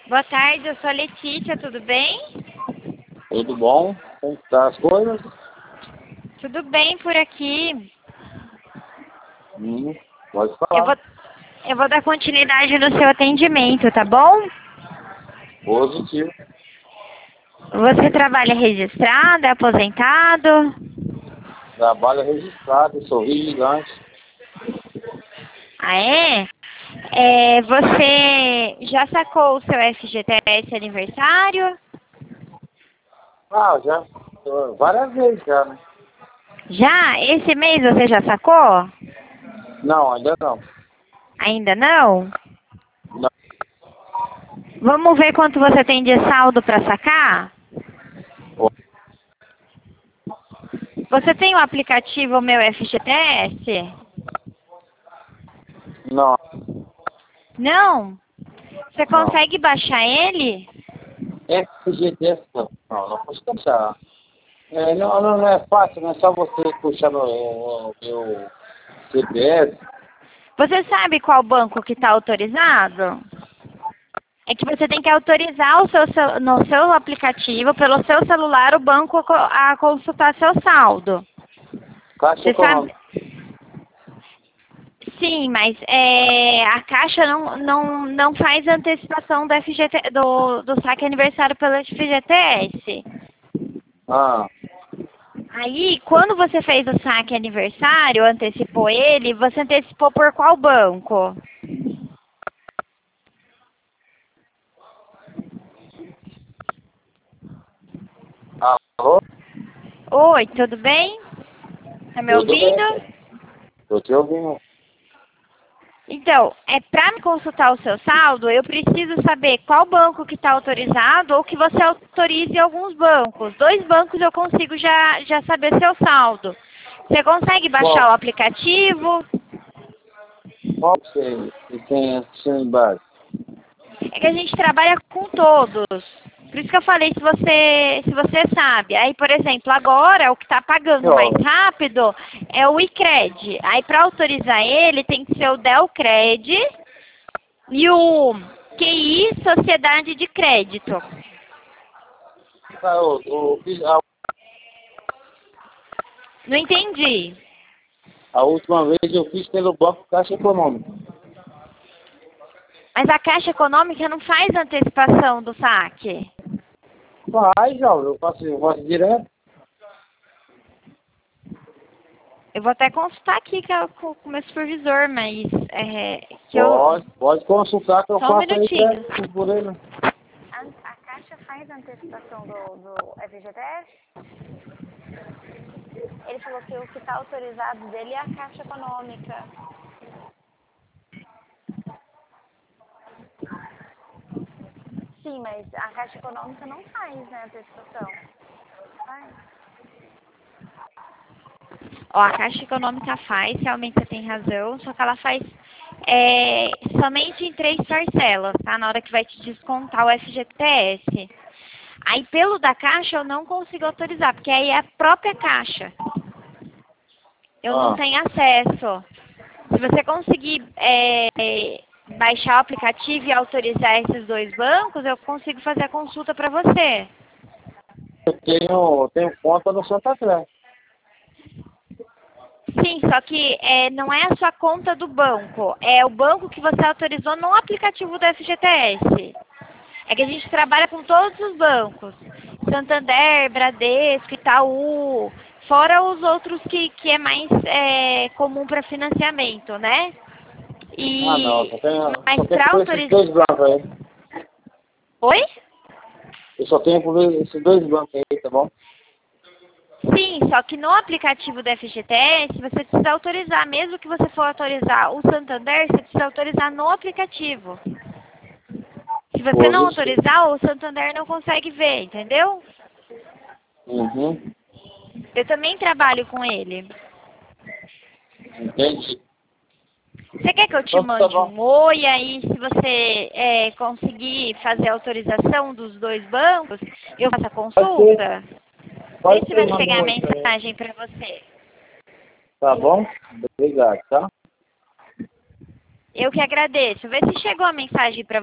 Boa tarde, eu sou a Letícia, tudo bem? Tudo bom? Como tá as coisas? Tudo bem por aqui. Pode Eu falar. vou, eu vou dar continuidade no seu atendimento, tá bom? Positivo. Você trabalha registrado, é aposentado? Trabalho registrado, sou vigilante. Ah, é? Você já sacou o seu FGTS aniversário? Ah, já. Várias vezes já, né? Já? Esse mês você já sacou? Não, ainda não. Ainda não? Não. Vamos ver quanto você tem de saldo para sacar? Você tem o aplicativo Meu FGTS? Não, Não? Você não. consegue baixar ele? FGTS não consigo achar. Não é fácil, não é só você puxar no meu CPF. Você sabe qual banco que está autorizado? É que você tem que autorizar no seu aplicativo, pelo seu celular, o banco a consultar seu saldo. Caixa Você sabe? Econômica. Sim, mas a Caixa não faz antecipação do saque aniversário pelo FGTS. Ah, Aí, quando você fez o saque aniversário, antecipou ele, você antecipou por qual banco? alô? Oi, tudo bem? Tá me Tudo bem? ouvindo? Tô te ouvindo. Então, para me consultar o seu saldo, eu preciso saber qual banco que está autorizado ou que você autorize alguns bancos. 2 bancos eu consigo já saber seu saldo. Você consegue baixar Qual? o aplicativo? Qual que tem assistindo embaixo? É que a gente trabalha com todos. Por isso que eu falei se você sabe. Aí, por exemplo, agora o que está pagando mais Ó, rápido é o iCred. Aí, para autorizar ele, tem que ser o Delcred e o QI Sociedade de Crédito. Não entendi. a última vez eu fiz pelo Banco Caixa Econômica. Mas a Caixa Econômica não faz antecipação do saque. Faz, jovem, eu faço direto. Eu vou até consultar aqui com o meu supervisor, mas Pode consultar que eu Só um faço aí minutinho. direto por ele. A Caixa faz antecipação do FGTS? Ele falou que o que está autorizado dele é a Caixa Econômica. Sim, mas a Caixa Econômica não faz, né, antecipação. Faz. Ó, a Caixa Econômica faz, realmente você tem razão, só que ela faz somente em 3 parcelas, tá? Na hora que vai te descontar o FGTS. Aí, pelo da Caixa, eu não consigo autorizar, porque aí é a própria Caixa. Eu não Ah, tenho acesso. Se você conseguir baixar o aplicativo e autorizar esses 2 bancos, eu consigo fazer a consulta para você. eu tenho conta no Santander. Sim, só que não é a sua conta do banco, é o banco que você autorizou no aplicativo do FGTS. É que a gente trabalha com todos os bancos. Santander, Bradesco, Itaú, fora os outros que é mais comum para financiamento, né? Ah, não, Mas só tenho para por esses autorizar... dois bancos aí. Oi? Eu só tenho por esses dois bancos aí, tá bom? Sim, só que no aplicativo do FGTS você precisa autorizar. Mesmo que você for autorizar o Santander, você precisa autorizar no aplicativo. Se você não Positivo. autorizar, o Santander não consegue ver, entendeu? Uhum. Eu também trabalho com ele. Entendi. Você quer que eu te Então tá mande bom. um oi aí, se você conseguir fazer a autorização dos 2 bancos, eu faço a Pode ser. consulta? Vê Pode se ser, vai manda chegar um a oi pra ele. mensagem para você. Tá bom? Obrigado, tá? Eu que agradeço. Vê se chegou a mensagem para